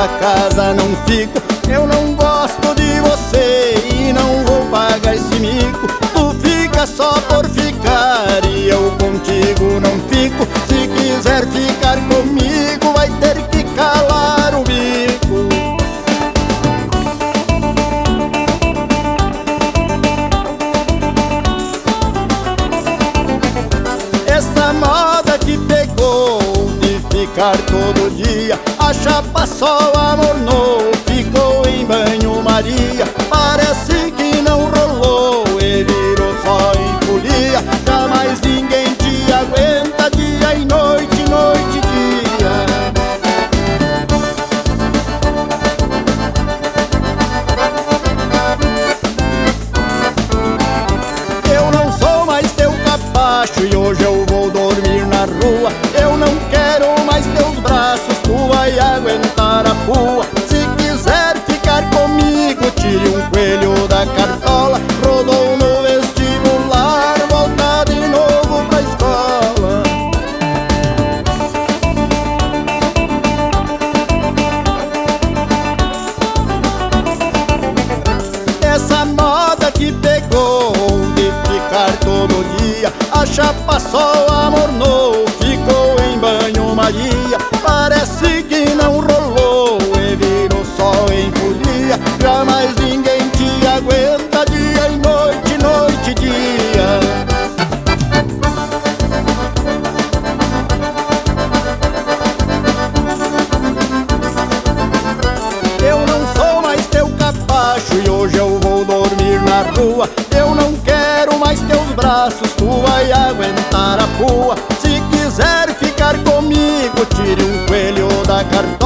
tua casa não fico. Eu não gosto de você e não vou pagar esse mico. Tu fica só por ficar e eu contigo não fico. Se quiser ficar comigo vai ter que calar o bico. Essa moda que pegou de ficar todo dia, a chapa só amornou, ficou em banho-maria. Parece que não rolou e virou só em folia. Jamais ninguém te aguenta dia e noite, noite e dia. Eu não sou mais teu capacho e hoje eu vou dormir na rua. Eu não quero mais teus braços, tu vai aguentar a pua. Se quiser ficar comigo, tire um coelho da cartola. Rodou no vestibular, volta de novo pra escola. Essa moda que pegou de ficar todo dia, a chapa só amornou, ficou em banho-maria. Parece que não rolou e virou só em folia. Jamais ninguém te aguenta dia e noite, noite e dia. Eu não sou mais teu capacho e hoje eu vou dormir na rua. Eu não quero mais teus braços, tu vai aguentar a pua. Se quiser ficar comigo, tire um coelho da cartola.